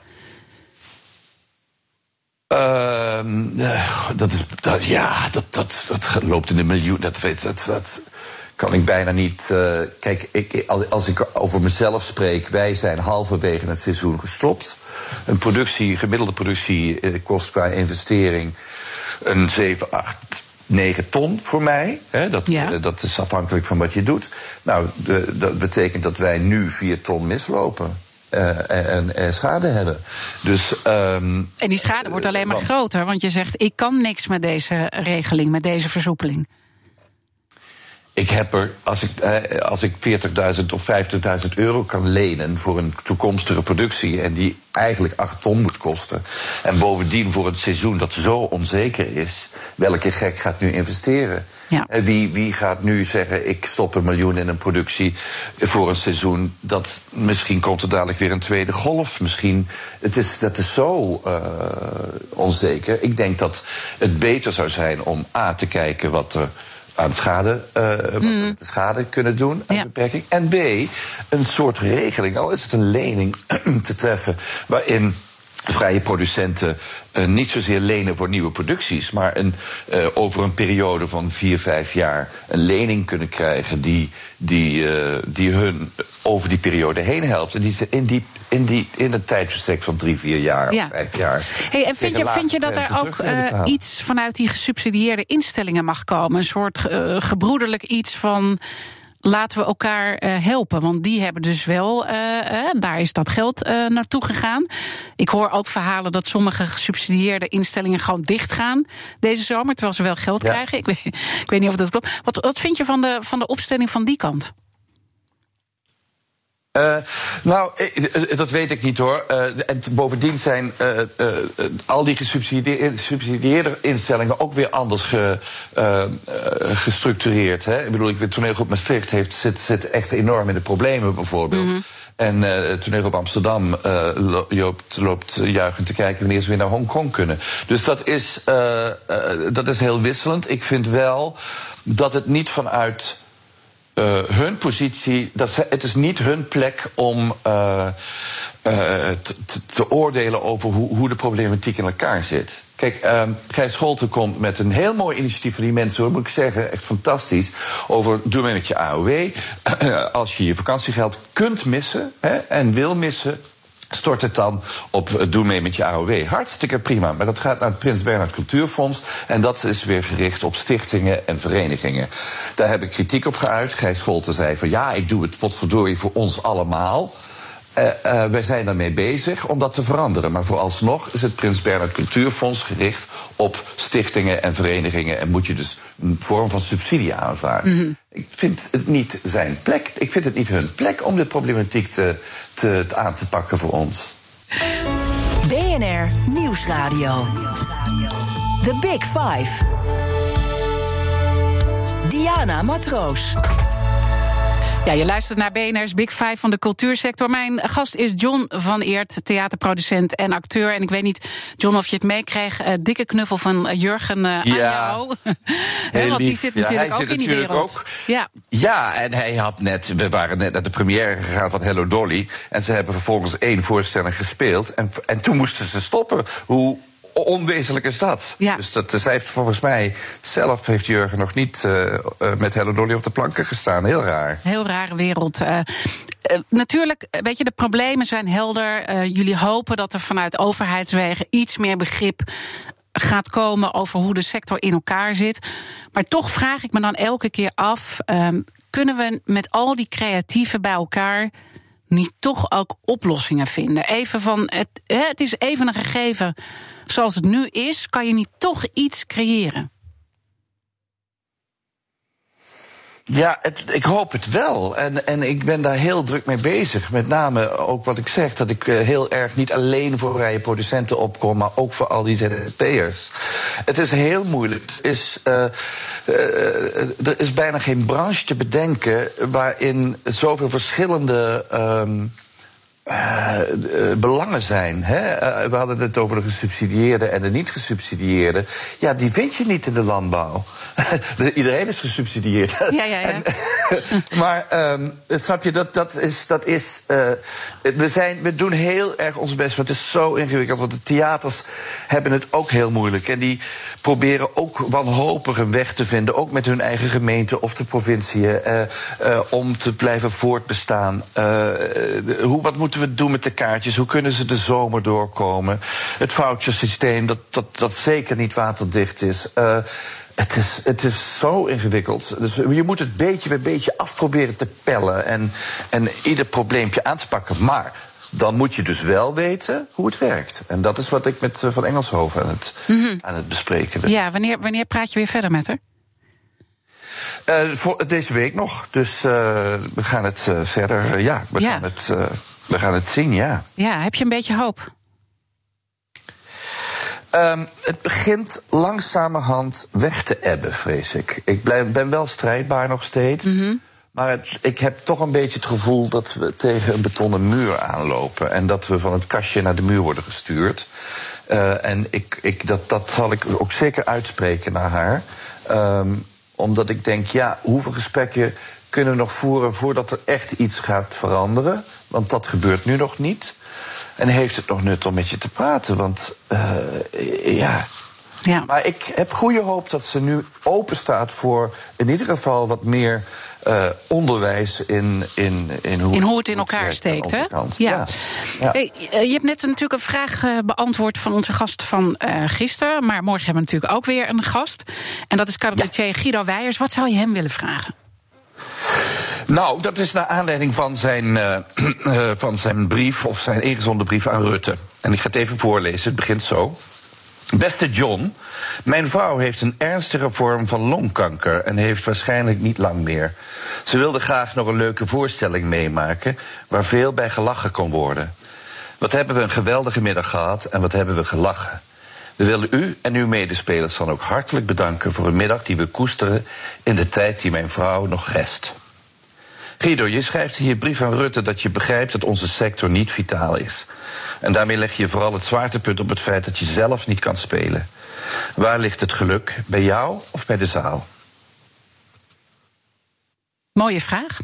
Uh, dat is, dat, ja, dat, dat, dat loopt in de miljoen. Dat weet dat... dat kan ik bijna niet... Uh, kijk, ik, als ik over mezelf spreek, wij zijn halverwege het seizoen gestopt. Een productie, gemiddelde productie kost qua investering een zeven, acht, negen ton voor mij. Hè, dat, ja. uh, dat is afhankelijk van wat je doet. Nou, de, dat betekent dat wij nu vier ton mislopen. Uh, en, en schade hebben. Dus, um, en die schade wordt alleen maar uh, groter, want je zegt, ik kan niks met deze regeling, met deze versoepeling. Ik heb er, als ik, eh, als ik veertigduizend of vijftigduizend euro kan lenen voor een toekomstige productie en die eigenlijk acht ton moet kosten, en bovendien voor een seizoen dat zo onzeker is, welke gek gaat nu investeren? Ja. En wie, wie gaat nu zeggen, ik stop een miljoen in een productie voor een seizoen, dat misschien komt er dadelijk weer een tweede golf. Misschien, het is, dat is zo uh, onzeker. Ik denk dat het beter zou zijn om A, te kijken wat er aan schade, uh, wat mm. met de schade kunnen doen, aan ja. beperking. En B, een soort regeling, al is het een lening, te treffen waarin vrije producenten uh, niet zozeer lenen voor nieuwe producties, maar een, uh, over een periode van vier, vijf jaar een lening kunnen krijgen die, die, uh, die hun over die periode heen helpt. En die ze in, die, in, die, in een tijdsbestek van drie, vier jaar ja. of vijf jaar. Hey, en vind je, vind je dat er ook uh, iets vanuit die gesubsidieerde instellingen mag komen? Een soort uh, gebroederlijk iets van, laten we elkaar uh, helpen, want die hebben dus wel, uh, uh, daar is dat geld uh, naartoe gegaan. Ik hoor ook verhalen dat sommige gesubsidieerde instellingen gewoon dichtgaan deze zomer, terwijl ze wel geld ja. krijgen. Ik weet, ik weet niet of dat klopt. Wat, wat vind je van de, van de opstelling van die kant? Uh, nou, dat weet ik niet hoor. Uh, en bovendien zijn uh, uh, al die gesubsidieerde instellingen ook weer anders ge, uh, gestructureerd. Hè? Ik bedoel, ik toneelgroep Maastricht heeft, zit, zit echt enorm in de problemen bijvoorbeeld. Mm-hmm. En uh, het toneelgroep Amsterdam uh, loopt, loopt juichend te kijken wanneer ze weer naar Hongkong kunnen. Dus dat is, uh, uh, dat is heel wisselend. Ik vind wel dat het niet vanuit Uh, hun positie, dat ze, het is niet hun plek om uh, uh, te, te oordelen over hoe, hoe de problematiek in elkaar zit. Kijk, uh, Gijs Scholten komt met een heel mooi initiatief voor die mensen, hoor, moet ik zeggen, echt fantastisch, over doe mee met je A O W. Uh, als je je vakantiegeld kunt missen, hè, en wil missen, stort het dan op Doe mee met je A O W. Hartstikke prima, maar dat gaat naar het Prins Bernhard Cultuurfonds en dat is weer gericht op stichtingen en verenigingen. Daar heb ik kritiek op geuit. Gijs Scholten zei van ja, ik doe het potverdorie voor ons allemaal. Uh, uh, wij zijn daarmee bezig om dat te veranderen. Maar vooralsnog is het Prins Bernhard Cultuurfonds gericht op stichtingen en verenigingen en moet je dus een vorm van subsidie aanvragen. Mm-hmm. Ik vind het niet zijn plek. Ik vind het niet hun plek om de problematiek te, te, te aan te pakken voor ons. B N R Nieuwsradio. The Big Five. Diana Matroos. Ja, je luistert naar B N R's Big Five van de cultuursector. Mijn gast is John van Eert, theaterproducent en acteur. En ik weet niet, John, of je het meekreeg. Uh, dikke knuffel van Jurgen uh, ja, aan jou. He, want die zit ja, natuurlijk ook zit in die wereld. Ook. Ja. ja, en hij had net, we waren net naar de première gegaan van Hello Dolly. En ze hebben vervolgens één voorstelling gespeeld. En, en toen moesten ze stoppen. Hoe onwezenlijk is dat? Ja. Dus dat, zij heeft volgens mij zelf heeft Jurgen nog niet uh, uh, met Hello Dolly op de planken gestaan. Heel raar. Heel rare wereld. Uh, uh, natuurlijk, weet je, de problemen zijn helder. Uh, jullie hopen dat er vanuit overheidswegen iets meer begrip gaat komen over hoe de sector in elkaar zit. Maar toch vraag ik me dan elke keer af, um, kunnen we met al die creatieven bij elkaar niet toch ook oplossingen vinden? Even van, het, het is even een gegeven zoals het nu is, kan je niet toch iets creëren? Ja, het, ik hoop het wel. En, en ik ben daar heel druk mee bezig. Met name ook wat ik zeg, dat ik uh, heel erg niet alleen voor vrije producenten opkom, maar ook voor al die Z Z P'ers. Het is heel moeilijk. Is, uh, uh, er is bijna geen branche te bedenken waarin zoveel verschillende Um, Uh, uh, belangen zijn. Hè? Uh, we hadden het over de gesubsidieerde en de niet gesubsidieerde. Ja, die vind je niet in de landbouw. Iedereen is gesubsidieerd. Ja, ja, ja. En, maar um, snap je, dat, dat is... Dat is uh, we, zijn, we doen heel erg ons best, maar het is zo ingewikkeld. Want de theaters hebben het ook heel moeilijk. En die proberen ook wanhopig een weg te vinden, ook met hun eigen gemeente of de provincie, uh, uh, om te blijven voortbestaan. Uh, de, hoe, wat moeten we doen met de kaartjes? Hoe kunnen ze de zomer doorkomen? Het vouchersysteem, dat, dat, dat zeker niet waterdicht is. Uh, Het is, het is zo ingewikkeld. Dus je moet het beetje bij beetje afproberen te pellen en, en ieder probleempje aan te pakken. Maar dan moet je dus wel weten hoe het werkt. En dat is wat ik met Van Engelshoven aan het, mm-hmm. aan het bespreken ben. Ja, wanneer, wanneer praat je weer verder met haar? Uh, voor, deze week nog. Dus uh, we gaan het uh, verder. Uh, ja, we, ja. Gaan het, uh, we gaan het zien, ja. Ja, heb je een beetje hoop? Um, het begint langzamerhand weg te ebben, vrees ik. Ik blijf, ben wel strijdbaar nog steeds. Mm-hmm. Maar het, ik heb toch een beetje het gevoel dat we tegen een betonnen muur aanlopen. En dat we van het kastje naar de muur worden gestuurd. Uh, en ik, ik, dat, dat zal ik ook zeker uitspreken naar haar. Um, omdat ik denk, ja, hoeveel gesprekken kunnen we nog voeren voordat er echt iets gaat veranderen? Want dat gebeurt nu nog niet. En heeft het nog nut om met je te praten? Want, uh, ja... Ja. Maar ik heb goede hoop dat ze nu open staat voor in ieder geval wat meer uh, onderwijs in, in, in, hoe, in hoe het in elkaar steekt. Hè? Ja. Ja. Ja. Hey, je hebt net natuurlijk een vraag uh, beantwoord van onze gast van uh, gisteren. Maar morgen hebben we natuurlijk ook weer een gast. En dat is cabaretier ja. Guido Weijers. Wat zou je hem willen vragen? Nou, dat is naar aanleiding van zijn, uh, uh, van zijn brief, of zijn ingezonden brief aan Rutte. En ik ga het even voorlezen, het begint zo. Beste John, mijn vrouw heeft een ernstige vorm van longkanker en heeft waarschijnlijk niet lang meer. Ze wilde graag nog een leuke voorstelling meemaken waar veel bij gelachen kon worden. Wat hebben we een geweldige middag gehad en wat hebben we gelachen. We willen u en uw medespelers dan ook hartelijk bedanken voor een middag die we koesteren in de tijd die mijn vrouw nog rest. Guido, je schrijft in je brief aan Rutte dat je begrijpt dat onze sector niet vitaal is. En daarmee leg je vooral het zwaartepunt op het feit dat je zelf niet kan spelen. Waar ligt het geluk? Bij jou of bij de zaal? Mooie vraag.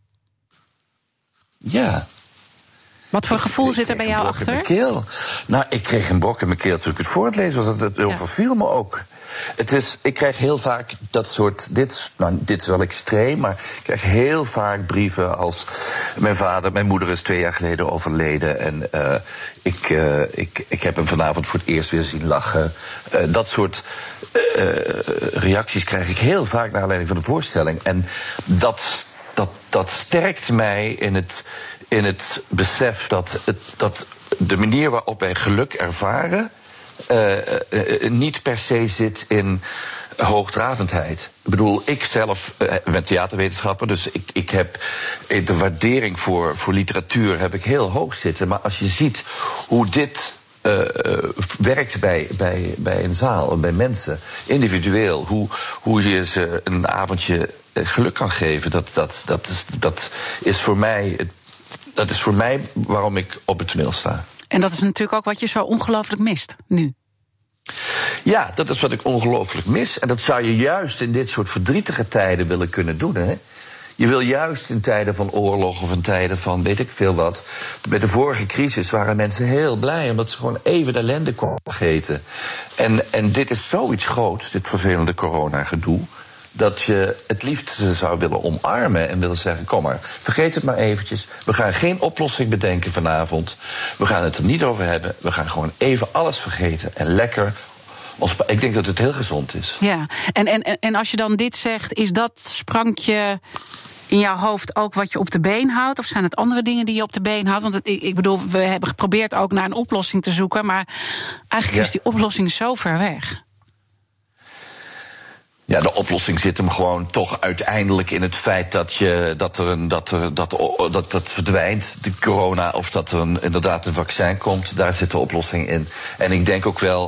Ja. Wat voor gevoel ik zit er bij jou achter? In mijn keel. Nou, ik kreeg een brok in mijn keel toen ik het voor het lezen was. Het, het overviel me ook. Het is, ik krijg heel vaak dat soort... Dit, nou, dit is wel extreem, maar ik krijg heel vaak brieven als... Mijn vader, mijn moeder is twee jaar geleden overleden... en uh, ik, uh, ik, ik heb hem vanavond voor het eerst weer zien lachen. Uh, dat soort uh, reacties krijg ik heel vaak naar aanleiding van de voorstelling. En dat, dat, dat sterkt mij in het... in het besef dat, het, dat de manier waarop wij geluk ervaren... Uh, uh, niet per se zit in hoogdravendheid. Ik bedoel, ik zelf uh, ben theaterwetenschapper... dus ik, ik heb de waardering voor, voor literatuur heb ik heel hoog zitten. Maar als je ziet hoe dit... Uh, uh, werkt bij, bij, bij een zaal, bij mensen, individueel... hoe, hoe je ze een avondje geluk kan geven... dat, dat, dat, is, dat is voor mij... Het, Dat is voor mij waarom ik op het toneel sta. En dat is natuurlijk ook wat je zo ongelooflijk mist, nu. Ja, dat is wat ik ongelooflijk mis. En dat zou je juist in dit soort verdrietige tijden willen kunnen doen, hè? Je wil juist in tijden van oorlog of in tijden van weet ik veel wat... Bij de vorige crisis waren mensen heel blij... omdat ze gewoon even de ellende konden vergeten. En, en dit is zoiets groots, dit vervelende corona-gedoe... dat je het liefst zou willen omarmen en willen zeggen... kom maar, vergeet het maar eventjes. We gaan geen oplossing bedenken vanavond. We gaan het er niet over hebben. We gaan gewoon even alles vergeten en lekker... Ik denk dat het heel gezond is. Ja, en, en, en als je dan dit zegt, is dat sprankje in jouw hoofd ook wat je op de been houdt? Of zijn het andere dingen die je op de been houdt? Want het, ik bedoel, we hebben geprobeerd ook naar een oplossing te zoeken... maar eigenlijk ja. is die oplossing zo ver weg. Ja, de oplossing zit hem gewoon toch uiteindelijk in het feit dat je dat er een dat er dat dat, dat verdwijnt, de corona, of dat er een, inderdaad een vaccin komt. Daar zit de oplossing in. En ik denk ook wel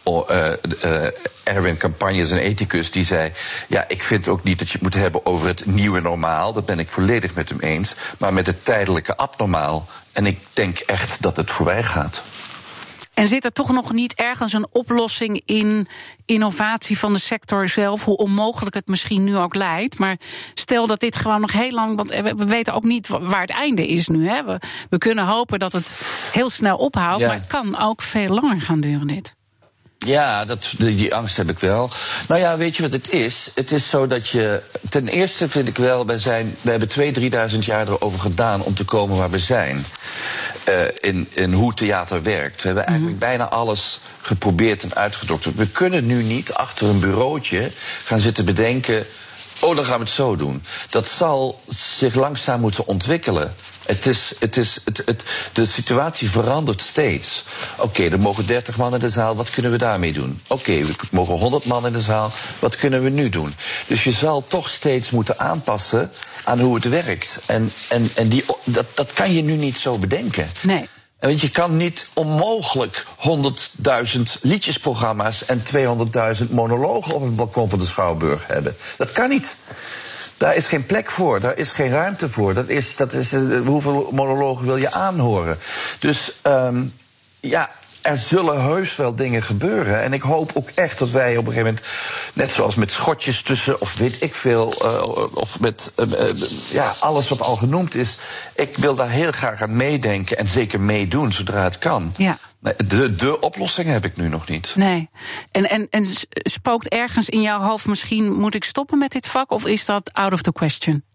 Oh, uh, uh, Erwin Campagne is een ethicus die zei... ja, ik vind ook niet dat je het moet hebben over het nieuwe normaal. Dat ben ik volledig met hem eens. Maar met het tijdelijke abnormaal. En ik denk echt dat het voorbij gaat. En zit er toch nog niet ergens een oplossing in innovatie van de sector zelf, hoe onmogelijk het misschien nu ook lijkt? Maar stel dat dit gewoon nog heel lang, want we weten ook niet waar het einde is nu. Hè? We, we kunnen hopen dat het heel snel ophoudt, ja. Maar het kan ook veel langer gaan duren dit. Ja, dat, die angst heb ik wel. Nou ja, weet je wat het is? Het is zo dat je... Ten eerste vind ik wel, wij, zijn, wij hebben twee, drieduizend jaar erover gedaan om te komen waar we zijn. Uh, in, in hoe theater werkt. We hebben eigenlijk mm. bijna alles geprobeerd en uitgedokterd. We kunnen nu niet achter een bureautje gaan zitten bedenken... oh, dan gaan we het zo doen. Dat zal zich langzaam moeten ontwikkelen. Het is, het is, het, het, de situatie verandert steeds. Oké, okay, er mogen dertig man in de zaal, wat kunnen we daarmee doen? Oké, okay, er mogen honderd man in de zaal, wat kunnen we nu doen? Dus je zal toch steeds moeten aanpassen aan hoe het werkt. En, en, en die, dat, dat kan je nu niet zo bedenken. Nee. Want je kan niet onmogelijk honderdduizend liedjesprogramma's en tweehonderdduizend monologen op het balkon van de Schouwburg hebben. Dat kan niet. Daar is geen plek voor, daar is geen ruimte voor. Dat is, dat is, uh, hoeveel monologen wil je aanhoren? Dus um, ja, er zullen heus wel dingen gebeuren. En ik hoop ook echt dat wij op een gegeven moment, net zoals met schotjes tussen, of weet ik veel, uh, of met uh, uh, ja, alles wat al genoemd is. Ik wil daar heel graag aan meedenken en zeker meedoen zodra het kan. Ja. De, de oplossing heb ik nu nog niet. Nee. En, en, en spookt ergens in jouw hoofd misschien, moet ik stoppen met dit vak? Of is dat out of the question?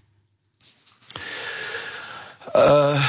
Uh,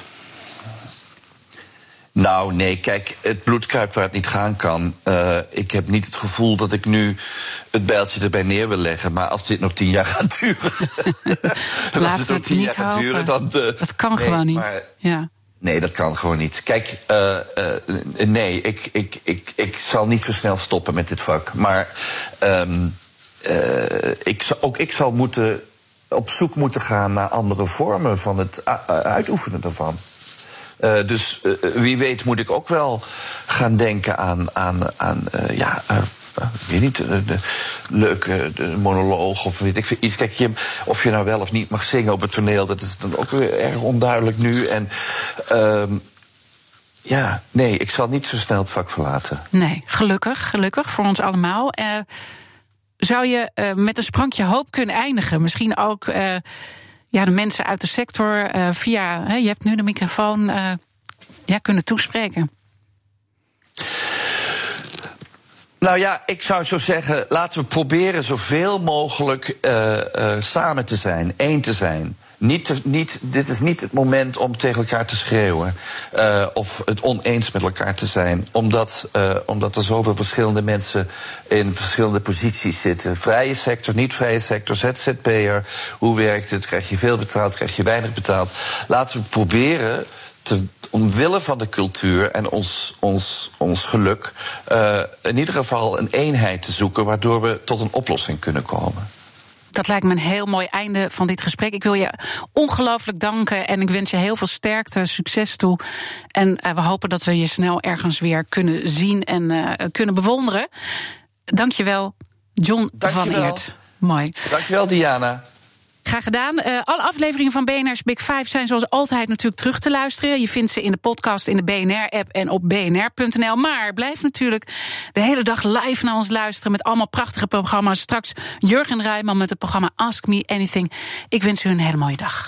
nou, nee, kijk, het bloed kruipt waar het niet gaan kan. Uh, ik heb niet het gevoel dat ik nu het bijltje erbij neer wil leggen. Maar als dit nog tien jaar gaat duren... Laten we het niet hopen. Duren, dan, uh, dat kan nee, gewoon niet. Maar, ja. Nee, dat kan gewoon niet. Kijk, uh, uh, nee, ik, ik, ik, ik zal niet zo snel stoppen met dit vak. Maar um, uh, ik, ook ik zal moeten, op zoek moeten gaan naar andere vormen van het uitoefenen daarvan. Uh, dus uh, wie weet moet ik ook wel gaan denken aan, aan, aan uh, ja... Uh, ik weet niet, de, de leuke de monoloog of weet ik veel iets. Kijk, je, of je nou wel of niet mag zingen op het toneel, dat is dan ook weer erg onduidelijk nu. En um, ja, nee, ik zal niet zo snel het vak verlaten. Nee, gelukkig, gelukkig voor ons allemaal. Uh, zou je uh, met een sprankje hoop kunnen eindigen? Misschien ook uh, ja, de mensen uit de sector uh, via, hè, je hebt nu de microfoon, uh, ja, kunnen toespreken. Nou ja, ik zou zo zeggen, laten we proberen zoveel mogelijk uh, uh, samen te zijn, één te zijn. Niet te, niet, dit is niet het moment om tegen elkaar te schreeuwen uh, of het oneens met elkaar te zijn. Omdat, uh, omdat er zoveel verschillende mensen in verschillende posities zitten. Vrije sector, niet vrije sector, Z Z P'er. Hoe werkt het? Krijg je veel betaald? Krijg je weinig betaald? Laten we proberen te... omwille van de cultuur en ons, ons, ons geluk... Uh, in ieder geval een eenheid te zoeken... waardoor we tot een oplossing kunnen komen. Dat lijkt me een heel mooi einde van dit gesprek. Ik wil je ongelooflijk danken en ik wens je heel veel sterkte, succes toe. En uh, we hopen dat we je snel ergens weer kunnen zien en uh, kunnen bewonderen. Dank je wel, John Dank van je wel. Eert. Mooi. Dank je wel, Diana. Graag gedaan. Uh, alle afleveringen van B N R's Big Five zijn zoals altijd natuurlijk terug te luisteren. Je vindt ze in de podcast, in de B N R-app en op b n r punt n l. Maar blijf natuurlijk de hele dag live naar ons luisteren met allemaal prachtige programma's. Straks Jurgen Rijman met het programma Ask Me Anything. Ik wens u een hele mooie dag.